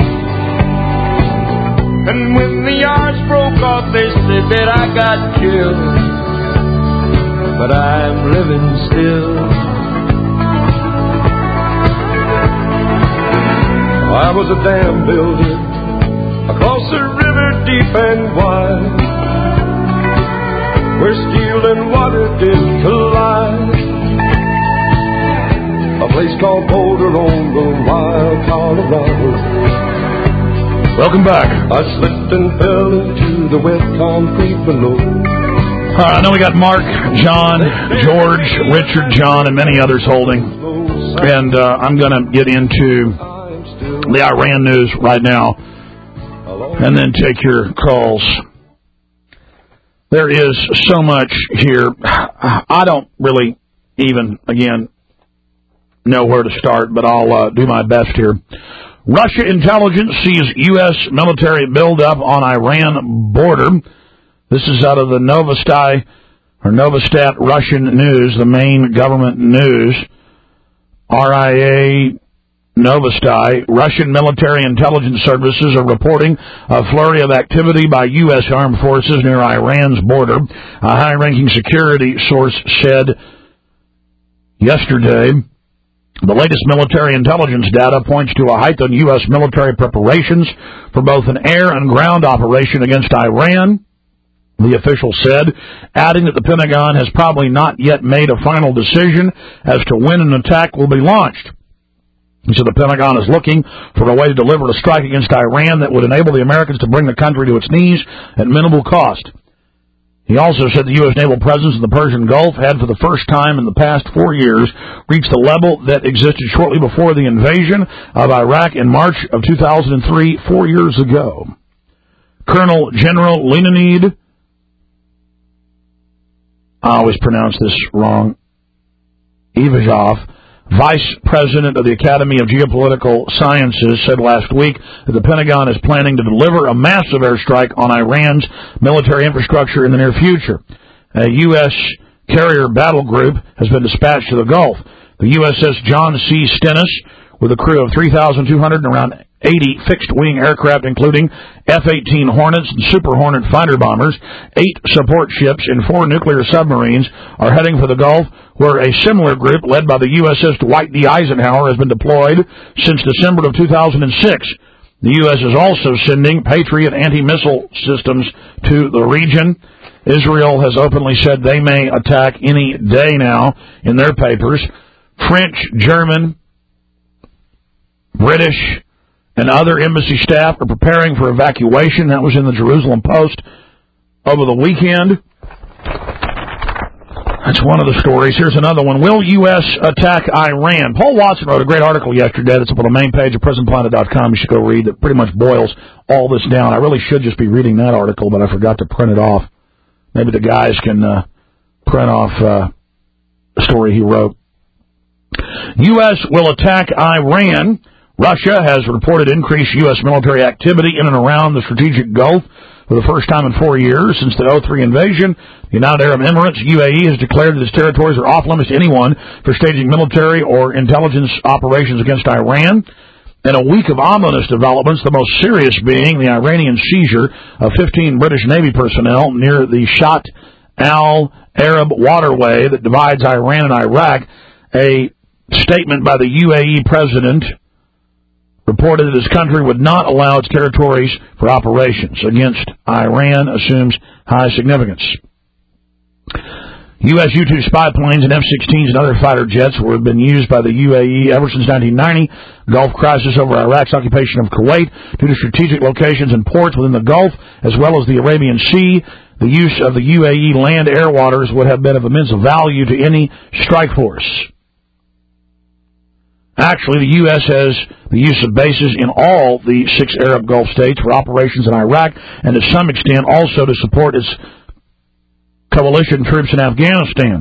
And when the yards broke off, they said that I got killed. But I'm living still. I was a dam builder across a river deep and wide, where steel and water did collide. A place called Boulder on the wild Colorado. Welcome back. I slipped and fell into the wet concrete below. Uh, I know we got Mark, John, George, Richard, John, and many others holding. And uh, I'm going to get into the Iran news right now. and then take your calls. There is so much here. I don't really even, again, know where to start, but I'll uh, do my best here. Russia intelligence sees U S military buildup on Iran border. This is out of the Novosty or Novostat Russian news, the main government news. R I A Novosty, Russian military intelligence services are reporting a flurry of activity by U S armed forces near Iran's border. A high-ranking security source said yesterday the latest military intelligence data points to a heightened U S military preparations for both an air and ground operation against Iran, the official said, adding that the Pentagon has probably not yet made a final decision as to when an attack will be launched. He said the Pentagon is looking for a way to deliver a strike against Iran that would enable the Americans to bring the country to its knees at minimal cost. He also said the U S naval presence in the Persian Gulf had, for the first time in the past four years, reached the level that existed shortly before the invasion of Iraq in March of two thousand three, four years ago. Colonel General Leonid, I always pronounce this wrong, Ivashov, Vice President of the Academy of Geopolitical Sciences, said last week that the Pentagon is planning to deliver a massive airstrike on Iran's military infrastructure in the near future. A U S carrier battle group has been dispatched to the Gulf. The U S S John C. Stennis, with a crew of three thousand two hundred and around eighty fixed-wing aircraft, including F eighteen Hornets and Super Hornet fighter bombers, eight support ships, and four nuclear submarines, are heading for the Gulf, where a similar group led by the U S S Dwight D. Eisenhower has been deployed since December of two thousand six. The U S is also sending Patriot anti-missile systems to the region. Israel has openly said they may attack any day now in their papers. French, German, British, and other embassy staff are preparing for evacuation. That was in the Jerusalem Post over the weekend. That's one of the stories. Here's another one. Will U S attack Iran? Paul Watson wrote a great article yesterday that's up on the main page of prison planet dot com. You should go read. That pretty much boils all this down. I really should just be reading that article, but I forgot to print it off. Maybe the guys can uh, print off uh, the story he wrote. U S will attack Iran. Russia has reported increased U S military activity in and around the strategic Gulf for the first time in four years since the oh three invasion. The United Arab Emirates, U A E, has declared that its territories are off limits to anyone for staging military or intelligence operations against Iran. In a week of ominous developments, the most serious being the Iranian seizure of fifteen British Navy personnel near the Shatt al-Arab waterway that divides Iran and Iraq. A statement by the U A E president reported that his country would not allow its territories for operations against Iran assumes high significance. U S U two spy planes and F sixteens and other fighter jets have been used by the U A E ever since nineteen ninety. Gulf crisis over Iraq's occupation of Kuwait due to strategic locations and ports within the Gulf, as well as the Arabian Sea. The use of the U A E land-air waters would have been of immense value to any strike force. Actually, the U S has the use of bases in all the six Arab Gulf states for operations in Iraq, and to some extent also to support its coalition troops in Afghanistan.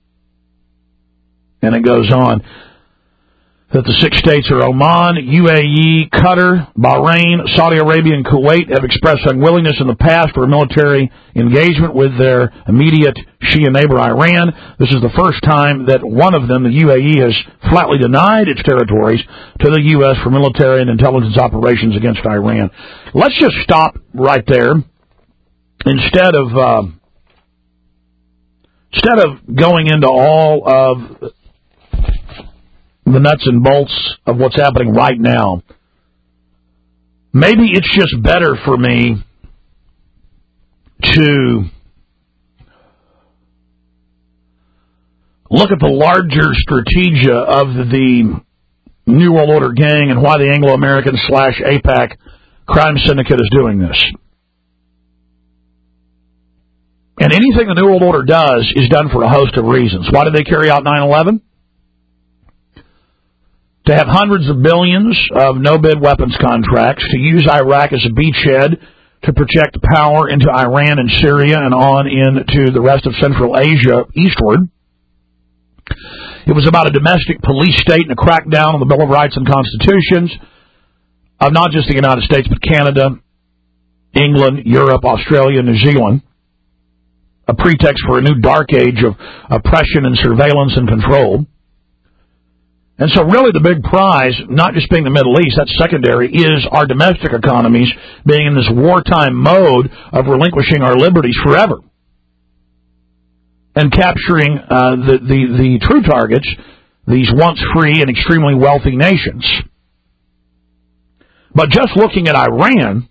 And it goes on that the six states are Oman, U A E, Qatar, Bahrain, Saudi Arabia, and Kuwait have expressed unwillingness in the past for a military engagement with their immediate Shia neighbor Iran. This is the first time that one of them, the U A E, has flatly denied its territories to the U S for military and intelligence operations against Iran. Let's just stop right there. Instead of uh, instead of going into all of the nuts and bolts of what's happening right now, maybe it's just better for me to look at the larger strategia of the New World Order gang and why the Anglo-American slash AIPAC crime syndicate is doing this. And anything the New World Order does is done for a host of reasons. Why did they carry out nine eleven? To to have hundreds of billions of no-bid weapons contracts, to use Iraq as a beachhead to project power into Iran and Syria and on into the rest of Central Asia eastward. It was about a domestic police state and a crackdown on the Bill of Rights and Constitutions of not just the United States, but Canada, England, Europe, Australia, New Zealand. A pretext for a new dark age of oppression and surveillance and control. And so really the big prize, not just being the Middle East, that's secondary, is our domestic economies being in this wartime mode of relinquishing our liberties forever. And capturing uh, the, the, the true targets, these once free and extremely wealthy nations. But just looking at Iran,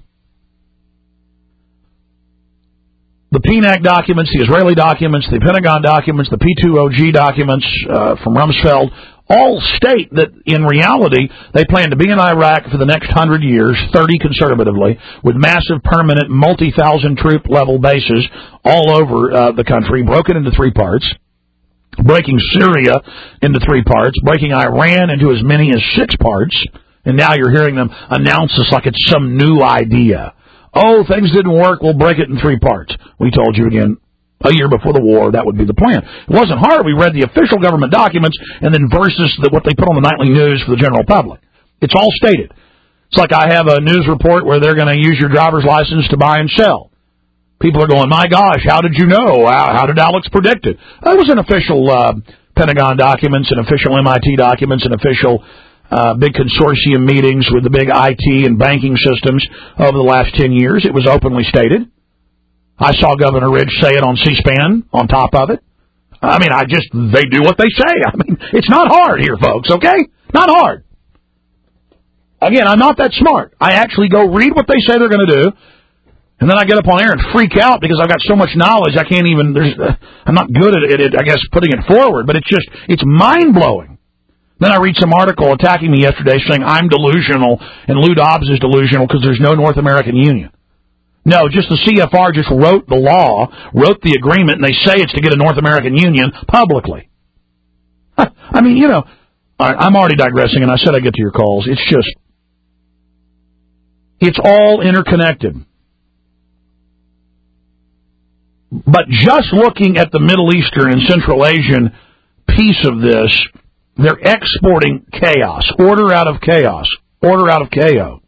the P N A C documents, the Israeli documents, the Pentagon documents, the P two O G documents uh, from Rumsfeld, all state that, in reality, they plan to be in Iraq for the next hundred years, thirty conservatively, with massive, permanent, multi-thousand troop level bases all over uh, the country, broken into three parts, breaking Syria into three parts, breaking Iran into as many as six parts, and now you're hearing them announce this like it's some new idea. Oh, things didn't work, we'll break it in three parts. We told you again, a year before the war, that would be the plan. It wasn't hard. We read the official government documents and then versus the, what they put on the nightly news for the general public. It's all stated. It's like I have a news report where they're going to use your driver's license to buy and sell. People are going, my gosh, how did you know? How, how did Alex predict it? It was an official uh, Pentagon documents and official M I T documents and official uh, big consortium meetings with the big I T and banking systems over the last ten years. It was openly stated. I saw Governor Ridge say it on C-SPAN on top of it. I mean, I just, they do what they say. I mean, it's not hard here, folks, okay? Not hard. Again, I'm not that smart. I actually go read what they say they're going to do, and then I get up on air and freak out because I've got so much knowledge I can't even, there's, uh, I'm not good at it, I guess, putting it forward, but it's just, it's mind-blowing. Then I read some article attacking me yesterday saying I'm delusional and Lou Dobbs is delusional because there's no North American Union. No, just the C F R just wrote the law, wrote the agreement, and they say it's to get a North American Union publicly. I mean, you know, I'm already digressing, and I said I'd get to your calls. It's just, it's all interconnected. But just looking at the Middle Eastern and Central Asian piece of this, they're exporting chaos, order out of chaos, order out of chaos.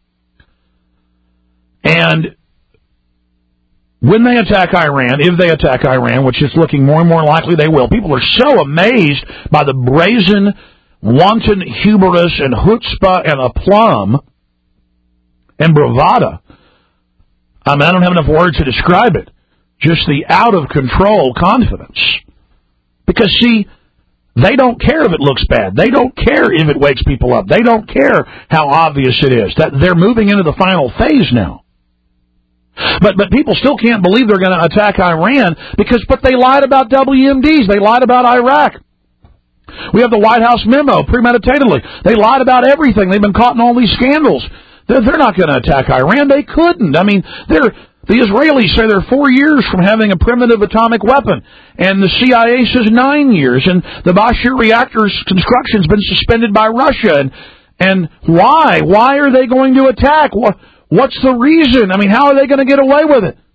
And when they attack Iran, if they attack Iran, which is looking more and more likely they will, people are so amazed by the brazen, wanton hubris and chutzpah and aplomb and bravado. I mean, I don't have enough words to describe it. Just the out-of-control confidence. Because, see, they don't care if it looks bad. They don't care if it wakes people up. They don't care how obvious it is. That they're moving into the final phase now. But but people still can't believe they're going to attack Iran because, but they lied about W M Ds. They lied about Iraq. We have the White House memo, premeditatedly. They lied about everything. They've been caught in all these scandals. They're, they're not going to attack Iran. They couldn't. I mean, they're, the Israelis say they're four years from having a primitive atomic weapon, and the C I A says nine years, and the Bashir reactor's construction's been suspended by Russia. And, and why? Why are they going to attack? What? What's the reason? I mean, how are they going to get away with it?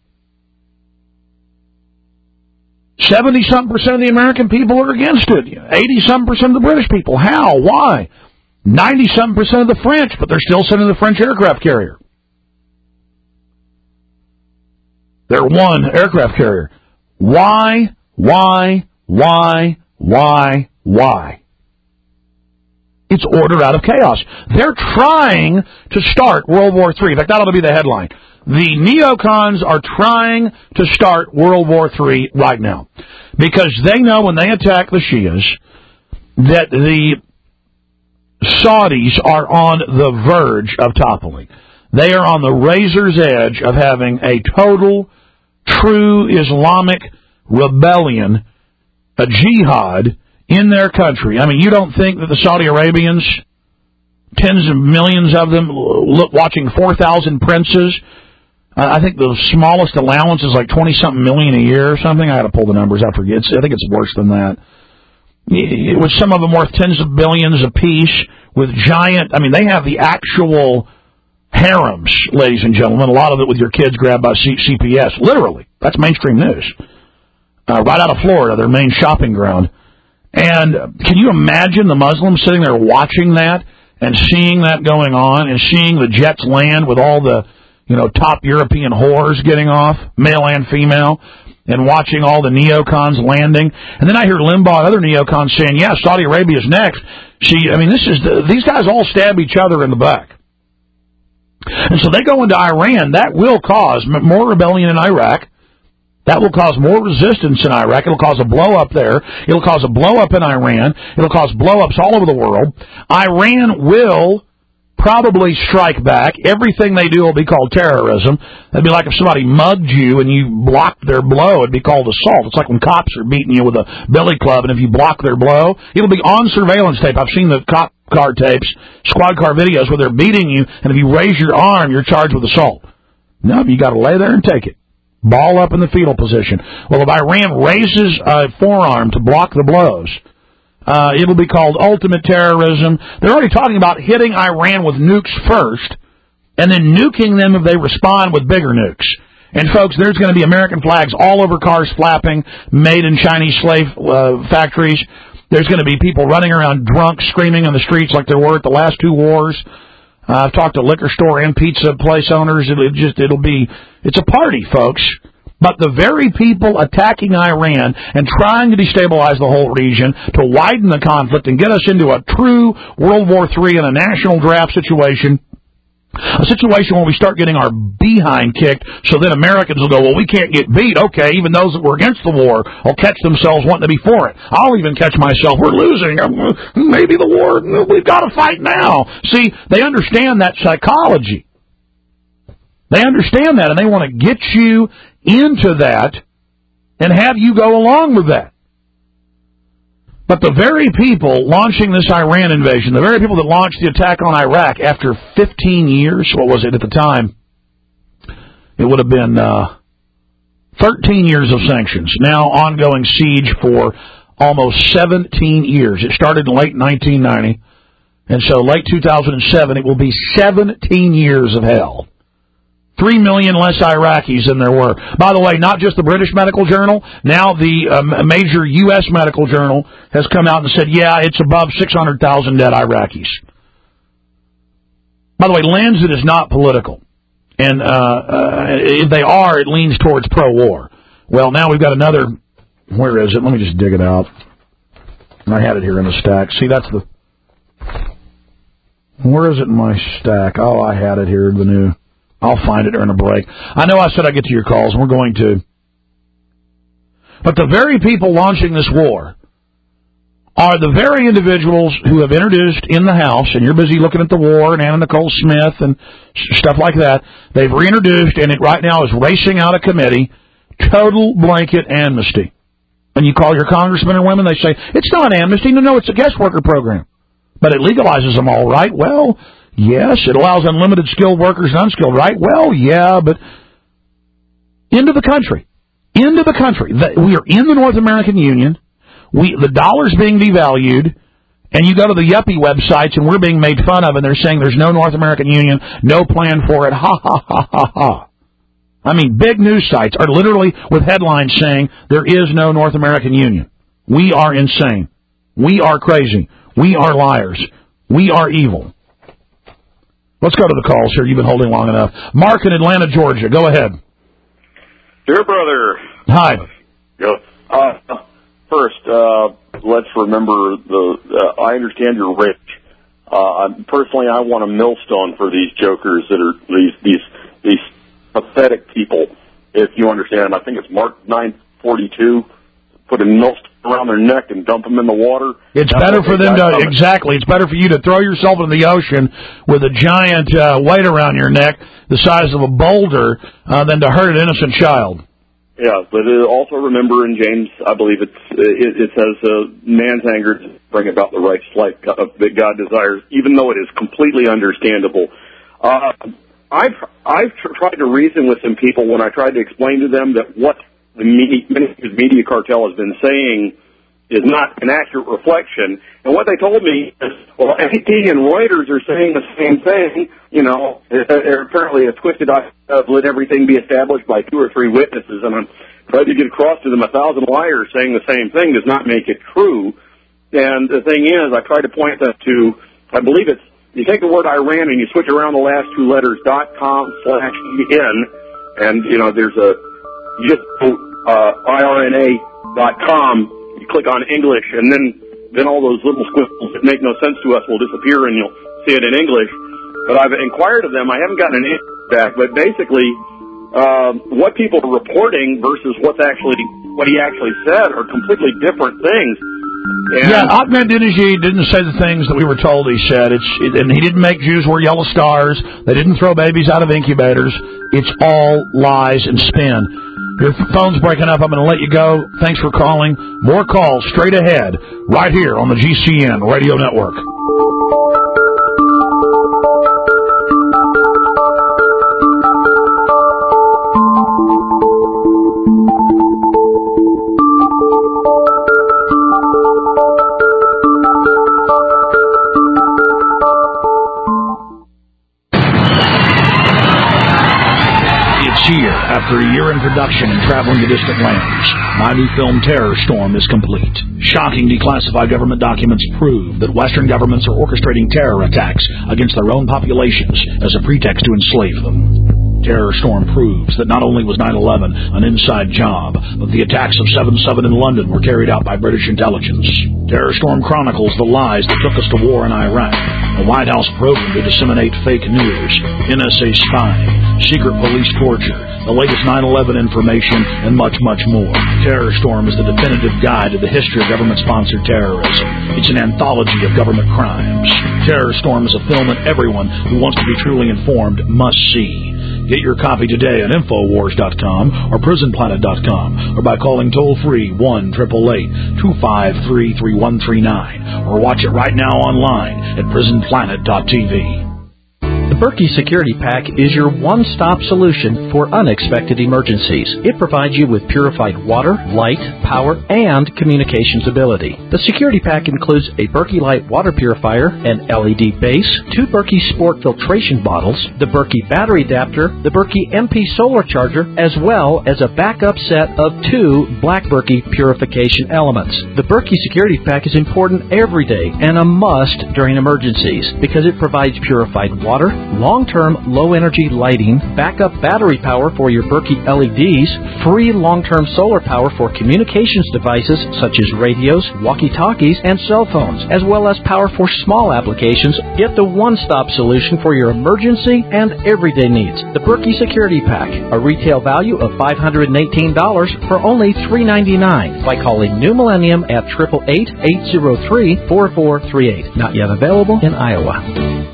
seventy-something percent of the American people are against it. eighty-something percent of the British people. How? Why? ninety-something percent of the French, but they're still sending the French aircraft carrier. They're one aircraft carrier. Why? Why? Why? Why? Why? It's order out of chaos. They're trying to start World War Three. In fact, that ought to be the headline. The neocons are trying to start World War Three right now. Because they know when they attack the Shias that the Saudis are on the verge of toppling. They are on the razor's edge of having a total, true Islamic rebellion, a jihad, in their country. I mean, you don't think that the Saudi Arabians, tens of millions of them, look watching four thousand princes? I think the smallest allowance is like twenty-something million a year or something. I got to pull the numbers. I forget. I think it's worse than that. with some of them worth tens of billions apiece, with giant, I mean, they have the actual harems, ladies and gentlemen, a lot of it with your kids grabbed by C- CPS, literally. That's mainstream news. Uh, right out of Florida, their main shopping ground. And can you imagine the Muslims sitting there watching that and seeing that going on and seeing the jets land with all the, you know, top European whores getting off, male and female, and watching all the neocons landing. And then I hear Limbaugh and other neocons saying, yeah, Saudi Arabia's next. See, I mean, this is the, these guys all stab each other in the back. And so they go into Iran. That will cause more rebellion in Iraq. That will cause more resistance in Iraq. It'll cause a blow-up there. It'll cause a blow-up in Iran. It'll cause blow-ups all over the world. Iran will probably strike back. Everything they do will be called terrorism. It'd be like if somebody mugged you and you blocked their blow, it'd be called assault. It's like when cops are beating you with a billy club, and if you block their blow, it'll be on surveillance tape. I've seen the cop car tapes, squad car videos where they're beating you, and if you raise your arm, you're charged with assault. No, you got to lay there and take it. Ball up in the fetal position. Well, if Iran raises a forearm to block the blows, uh, it'll be called ultimate terrorism. They're already talking about hitting Iran with nukes first, and then nuking them if they respond with bigger nukes. And, folks, there's going to be American flags all over cars flapping, made in Chinese slave uh, factories. There's going to be people running around drunk, screaming in the streets like there were at the last two wars. Uh, I've talked to liquor store and pizza place owners. It'll just, it'll be, it's a party, folks. But the very people attacking Iran and trying to destabilize the whole region, to widen the conflict and get us into a true World War Three and a national draft situation, a situation where we start getting our behind kicked, so then Americans will go, well, we can't get beat. Okay, even those that were against the war will catch themselves wanting to be for it. I'll even catch myself. We're losing. Maybe the war, we've got to fight now. See, they understand that psychology. They understand that, and they want to get you into that and have you go along with that. But the very people launching this Iran invasion, the very people that launched the attack on Iraq after fifteen years, what was it at the time? It would have been uh, thirteen years of sanctions. Now ongoing siege for almost seventeen years. It started in late nineteen ninety, and so late two thousand seven, it will be seventeen years of hell. Three million less Iraqis than there were. By the way, not just the British Medical Journal. Now the um, major U S medical journal has come out and said, yeah, it's above six hundred thousand dead Iraqis. By the way, Lancet is not political. And uh, uh, if they are, it leans towards pro-war. Well, now we've got another... Where is it? Let me just dig it out. I had it here in the stack. See, that's the... Where is it in my stack? Oh, I had it here, the new... I'll find it during a break. I know I said I'd get to your calls, and we're going to. But the very people launching this war are the very individuals who have introduced in the House, and you're busy looking at the war and Anna Nicole Smith and stuff like that. They've reintroduced, and it right now is racing out of committee, total blanket amnesty. And you call your congressmen or women, they say, it's not amnesty. No, no, it's a guest worker program. But it legalizes them all right. Well... Yes, it allows unlimited skilled workers and unskilled, right? Well, yeah, but into the country. Into the country. We are in the North American Union. We the dollar's being devalued, and you go to the yuppie websites, and we're being made fun of, and they're saying there's no North American Union, no plan for it. Ha, ha, ha, ha, ha. I mean, big news sites are literally with headlines saying there is no North American Union. We are insane. We are crazy. We are liars. We are evil. Let's go to the calls here. You've been holding long enough. Mark in Atlanta, Georgia. Go ahead. Dear brother. Hi. Uh, first, uh, let's remember the. Uh, I understand you're rich. Uh, personally, I want a millstone for these jokers that are these these these pathetic people. If you understand, I think it's Mark nine forty-two. Put a millstone around their neck and dump them in the water. It's That's better for them to, coming. exactly, it's better for you to throw yourself in the ocean with a giant uh, weight around your neck the size of a boulder uh, than to hurt an innocent child. Yeah, but uh, also remember in James, I believe it's, it, it says uh, man's anger to bring about the righteous life that God desires, even though it is completely understandable. Uh, I've, I've tr- tried to reason with some people when I tried to explain to them that what the media, media cartel has been saying is not an accurate reflection. And what they told me is, well, A P and Reuters are saying the same thing. You know, they're apparently a twisted idea of let everything be established by two or three witnesses. And I'm trying to get across to them a thousand liars saying the same thing does not make it true. And the thing is, I try to point them to, I believe it's, you take the word Iran and you switch around the last two letters, dot com slash en, and, you know, there's a, you just go, uh, I R N A dot com, you click on English, and then, then all those little squiggles that make no sense to us will disappear, and you'll see it in English. But I've inquired of them. I haven't gotten an answer back, but basically, uh, what people are reporting versus what's actually, what he actually said are completely different things. And yeah, Ahmadinejad didn't say the things that we were told he said. It's it, and he didn't make Jews wear yellow stars. They didn't throw babies out of incubators. It's all lies and spin. Your phone's breaking up. I'm going to let you go. Thanks for calling. More calls straight ahead right here on the G C N Radio Network. Here, after a year in production and traveling to distant lands, my new film Terror Storm is complete. Shocking declassified government documents prove that Western governments are orchestrating terror attacks against their own populations as a pretext to enslave them. Terror Storm proves that not only was nine eleven an inside job, but the attacks of seven seven in London were carried out by British intelligence. Terror Storm chronicles the lies that took us to war in Iraq, a White House program to disseminate fake news, N S A spying, secret police torture, the latest nine eleven information, and much, much more. Terror Storm is the definitive guide to the history of government-sponsored terrorism. It's an anthology of government crimes. Terror Storm is a film that everyone who wants to be truly informed must see. Get your copy today at Infowars dot com or Prison Planet dot com or by calling toll-free one eight eight eight, two five three, three one three nine or watch it right now online at Prison Planet dot T V. The Berkey Security Pack is your one-stop solution for unexpected emergencies. It provides you with purified water, light, power, and communications ability. The Security Pack includes a Berkey Light water purifier, an L E D base, two Berkey Sport filtration bottles, the Berkey battery adapter, the Berkey M P solar charger, as well as a backup set of two Black Berkey purification elements. The Berkey Security Pack is important every day and a must during emergencies because it provides purified water, long-term low-energy lighting, backup battery power for your Berkey L E Ds, free long-term solar power for communications devices such as radios, walkie-talkies, and cell phones, as well as power for small applications. Get the one-stop solution for your emergency and everyday needs. The Berkey Security Pack, a retail value of five hundred eighteen dollars for only three ninety-nine by calling New Millennium at eight eight eight, eight zero three, four four three eight. Not yet available in Iowa.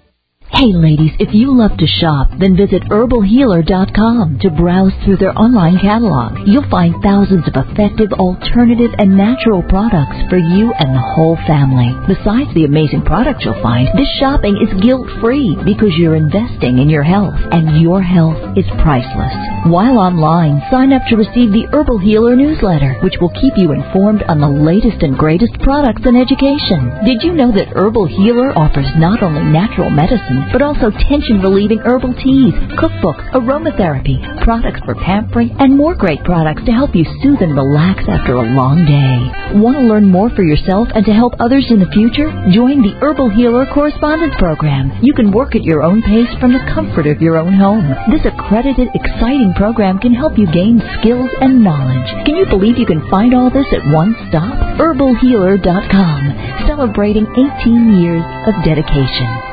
Hey ladies, if you love to shop, then visit herbal healer dot com to browse through their online catalog. You'll find thousands of effective, alternative, and natural products for you and the whole family. Besides the amazing products you'll find, this shopping is guilt-free because you're investing in your health, and your health is priceless. While online, sign up to receive the Herbal Healer newsletter, which will keep you informed on the latest and greatest products and education. Did you know that Herbal Healer offers not only natural medicine, but also tension-relieving herbal teas, cookbooks, aromatherapy, products for pampering, and more great products to help you soothe and relax after a long day. Want to learn more for yourself and to help others in the future? Join the Herbal Healer Correspondence Program. You can work at your own pace from the comfort of your own home. This accredited, exciting program can help you gain skills and knowledge. Can you believe you can find all this at one stop? herbal healer dot com, celebrating eighteen years of dedication.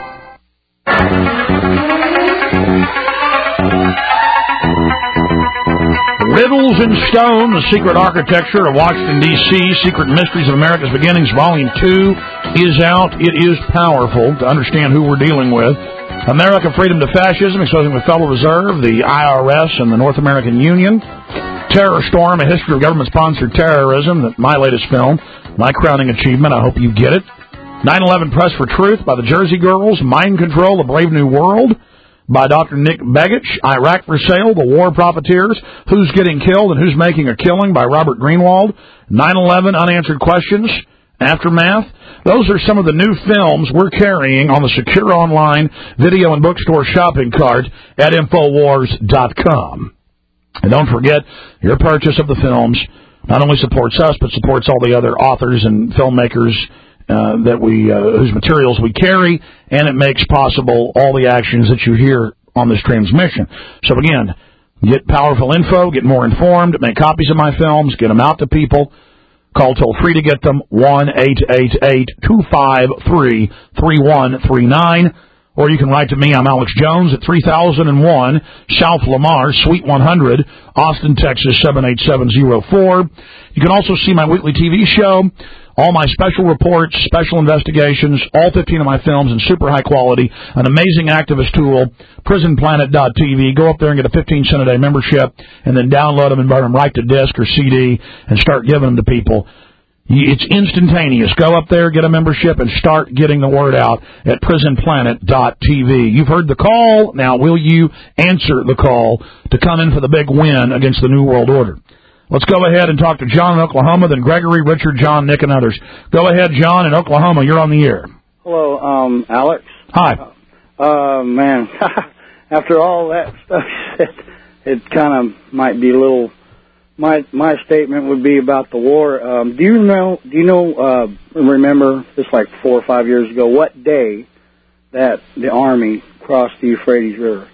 Riddles in Stone, The Secret Architecture of Washington, D C, Secret Mysteries of America's Beginnings, Volume two is out. It is powerful to understand who we're dealing with. America, Freedom to Fascism, exposing the Federal Reserve, the I R S, and the North American Union. Terror Storm, A History of Government-Sponsored Terrorism, my latest film, my crowning achievement. I hope you get it. nine eleven Press for Truth by the Jersey Girls, Mind Control, A Brave New World, by Doctor Nick Begich. Iraq for Sale, The War Profiteers, Who's Getting Killed and Who's Making a Killing by Robert Greenwald. nine eleven Unanswered Questions, Aftermath. Those are some of the new films we're carrying on the secure online video and bookstore shopping cart at Infowars dot com. And don't forget, your purchase of the films not only supports us, but supports all the other authors and filmmakers uh, that we uh, whose materials we carry, and it makes possible all the actions that you hear on this transmission. So again, get powerful info, get more informed, make copies of my films, get them out to people. Call toll-free to get them, one eight eight eight, two five three, three one three nine. Or you can write to me. I'm Alex Jones at three thousand one South Lamar, Suite one hundred, Austin, Texas, seven eight seven zero four. You can also see my weekly T V show, all my special reports, special investigations, all fifteen of my films in super high quality, an amazing activist tool, prison planet dot t v. Go up there and get a fifteen cent a day membership, and then download them and burn them right to disc or C D and start giving them to people. It's instantaneous. Go up there, get a membership, and start getting the word out at prison planet dot t v. You've heard the call. Now, will you answer the call to come in for the big win against the New World Order? Let's go ahead and talk to John in Oklahoma, then Gregory, Richard, John, Nick, and others. Go ahead, John, in Oklahoma. You're on the air. Hello, um, Alex. Hi. Uh, man, after all that stuff, it, it kind of might be a little... My my statement would be about the war. Um, do you know? Do you know? Uh, remember, just like four or five years ago, what day that the Army crossed the Euphrates River?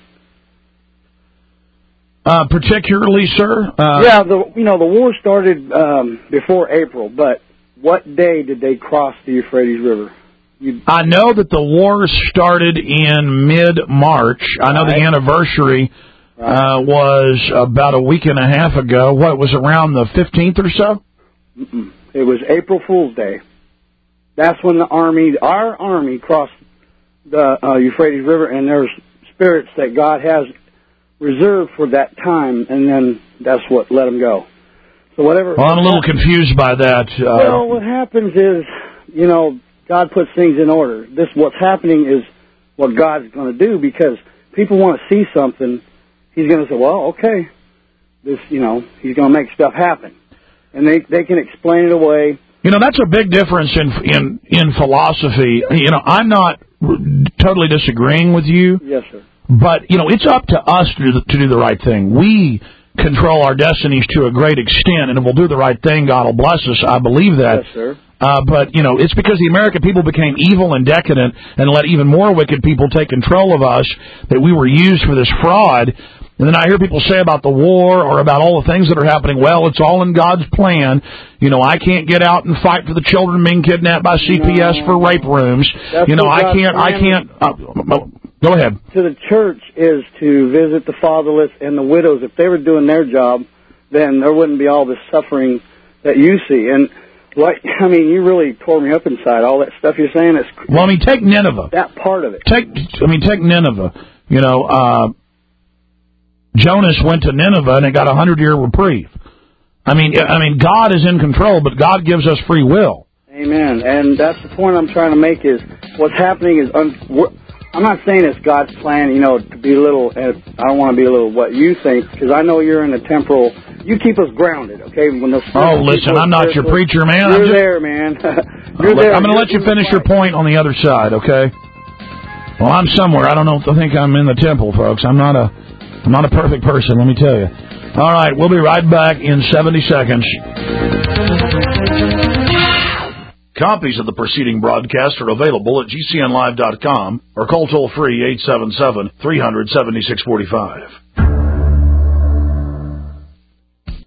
Uh, particularly, sir. Uh, yeah, the you know the war started um, before April, but what day did they cross the Euphrates River? You, I know that the war started in mid-March. I know right. the anniversary. Uh, was about a week and a half ago. What, was around the fifteenth or so? Mm-mm. It was April Fool's Day. That's when the Army, our Army, crossed the uh, Euphrates River, and there's spirits that God has reserved for that time, and then that's what let them go. So whatever. Well, I'm a little confused by that. Uh, well, what happens is, you know, God puts things in order. This, what's happening is what God's going to do, because people want to see something. He's going to say, well, okay, this, you know, he's going to make stuff happen. And they they can explain it away. You know, that's a big difference in in in philosophy. You know, I'm not totally disagreeing with you. Yes, sir. But, you know, it's up to us to do the, to do the right thing. We control our destinies to a great extent, and if we'll do the right thing, God will bless us. I believe that. Yes, sir. Uh, but, you know, it's because the American people became evil and decadent and let even more wicked people take control of us that we were used for this fraud. And then I hear people say about the war or about all the things that are happening, well, it's all in God's plan. You know, I can't get out and fight for the children being kidnapped by C P S no. for rape rooms. That's you know, I God's can't, I can't, uh, go ahead. To the church is to visit the fatherless and the widows. If they were doing their job, then there wouldn't be all this suffering that you see. And, what, I mean, you really tore me up inside, all that stuff you're saying. Is, well, I mean, take Nineveh. That part of it. Take, I mean, take Nineveh. You know, uh, Jonas went to Nineveh and it got a hundred-year reprieve. I mean, I mean, God is in control, but God gives us free will. Amen. And that's the point I'm trying to make is what's happening is, un- I'm not saying it's God's plan, you know, to be a little, I don't want to be a little what you think, because I know you're in the temporal, you keep us grounded, okay? When the oh, listen, I'm not your preacher, man. You're I'm just, there, man. you're there. I'm going to let you finish your point on the other side, okay? Well, I'm somewhere. I don't know if I think I'm in the temple, folks. I'm not a... I'm not a perfect person, let me tell you. All right, we'll be right back in seventy seconds. Copies of the preceding broadcast are available at G C N live dot com or call toll-free eight seven seven, three hundred, seventy-six forty-five.